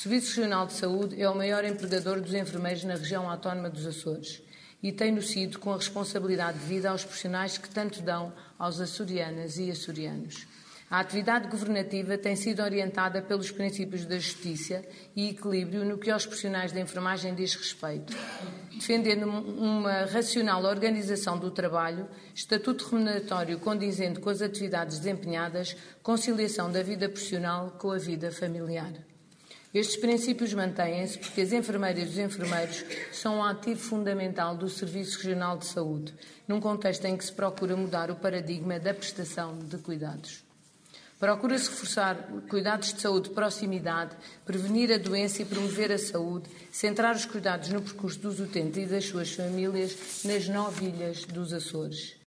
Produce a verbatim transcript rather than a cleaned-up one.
Serviço Regional de Saúde é o maior empregador dos enfermeiros na região autónoma dos Açores e tem-no sido com a responsabilidade devida aos profissionais que tanto dão aos açorianas e açorianos. A atividade governativa tem sido orientada pelos princípios da justiça e equilíbrio no que aos profissionais da enfermagem diz respeito, defendendo uma racional organização do trabalho, estatuto remuneratório condizente com as atividades desempenhadas, conciliação da vida profissional com a vida familiar. Estes princípios mantêm-se porque as enfermeiras e os enfermeiros são um ativo fundamental do Serviço Regional de Saúde, num contexto em que se procura mudar o paradigma da prestação de cuidados. Procura-se reforçar cuidados de saúde de proximidade, prevenir a doença e promover a saúde, centrar os cuidados no percurso dos utentes e das suas famílias nas nove ilhas dos Açores.